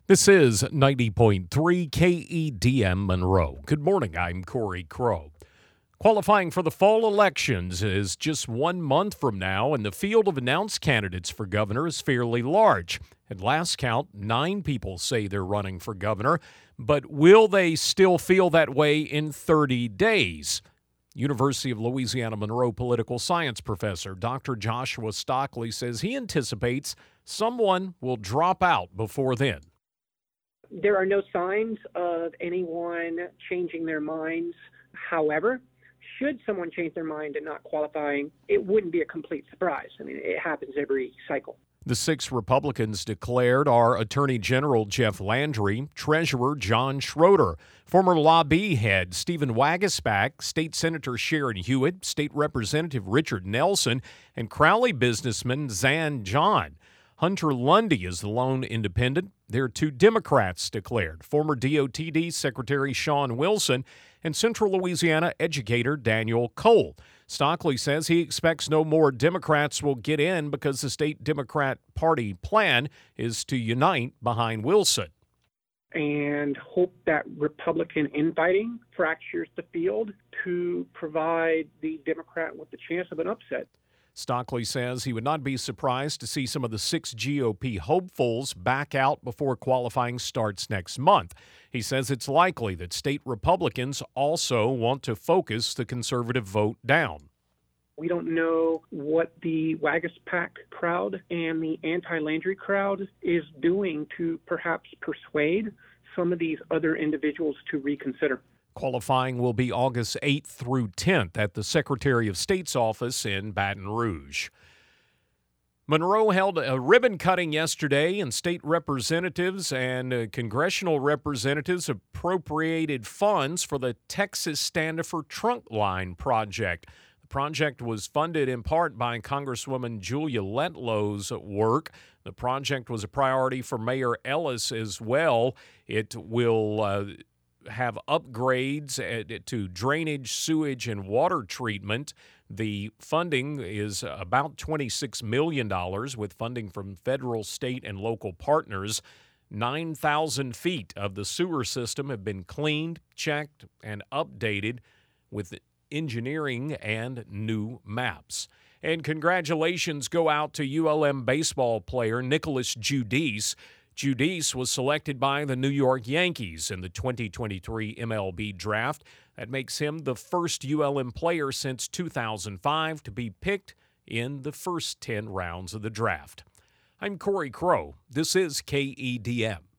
This is 90.3 KEDM Monroe. Good morning, I'm Corey Crow. Qualifying for the fall elections is just 1 month from now, and the field of announced candidates for governor is fairly large. At last count, 9 people say they're running for governor, but will they still feel that way in 30 days? University of Louisiana Monroe political science professor Dr. Joshua Stockley says he anticipates someone will drop out before then. There are no signs of anyone changing their minds. However, should someone change their mind and not qualifying, it wouldn't be a complete surprise. I mean, it happens every cycle. The 6 Republicans declared are Attorney General Jeff Landry, Treasurer John Schroeder, former lobby head Stephen Waguespack, State Senator Sharon Hewitt, State Representative Richard Nelson, and Crowley businessman Zan John. Hunter Lundy is the lone independent. There are 2 Democrats declared, former DOTD Secretary Sean Wilson and Central Louisiana educator Daniel Cole. Stockley says he expects no more Democrats will get in because the state Democrat Party plan is to unite behind Wilson. And hope that Republican infighting fractures the field to provide the Democrat with the chance of an upset. Stockley says he would not be surprised to see some of the 6 GOP hopefuls back out before qualifying starts next month. He says it's likely that state Republicans also want to focus the conservative vote down. We don't know what the Waguespack crowd and the anti-Landry crowd is doing to perhaps persuade some of these other individuals to reconsider. Qualifying will be August 8th through 10th at the Secretary of State's office in Baton Rouge. Monroe held a ribbon cutting yesterday, and state representatives and congressional representatives appropriated funds for the Texas Standifer Trunk Line project. The project was funded in part by Congresswoman Julia Letlow's work. The project was a priority for Mayor Ellis as well. It will have upgrades to drainage, sewage, and water treatment. The funding is about $26 million with funding from federal, state, and local partners. 9,000 feet of the sewer system have been cleaned, checked, and updated with engineering and new maps. And congratulations go out to ULM baseball player Nicholas Judice. Judice was selected by the New York Yankees in the 2023 MLB draft. That makes him the first ULM player since 2005 to be picked in the first 10 rounds of the draft. I'm Corey Crow. This is KEDM.